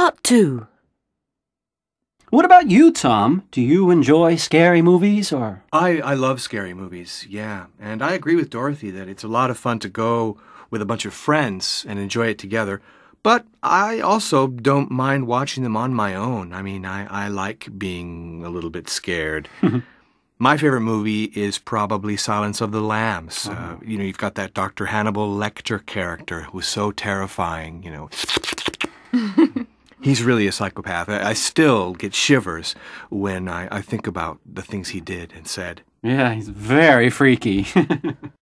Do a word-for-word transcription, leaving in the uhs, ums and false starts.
Part two. What about you, Tom? Do you enjoy scary movies, or...? I, I love scary movies, yeah. And I agree with Dorothy that it's a lot of fun to go with a bunch of friends and enjoy it together. But I also don't mind watching them on my own. I mean, I, I like being a little bit scared. My favorite movie is probably Silence of the Lambs. Oh. Uh, you know, you've got that Doctor Hannibal Lecter character who's so terrifying, you know. He's really a psychopath. I, I still get shivers when I, I think about the things he did and said. Yeah, he's very freaky.